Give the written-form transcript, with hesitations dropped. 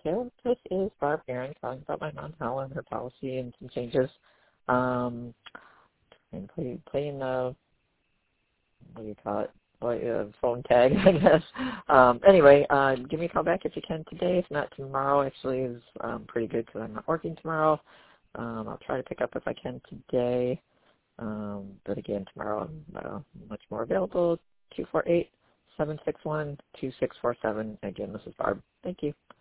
details. This is Barb Aaron calling about my mom, Helen, her policy, and some changes. And playing the, what do you call it? Phone tag, I guess. Anyway, give me a call back if you can today. If not tomorrow, actually is pretty good because I'm not working tomorrow. I'll try to pick up if I can today. But again, tomorrow I'm much more available. 248-761-2647. Again, this is Barb. Thank you.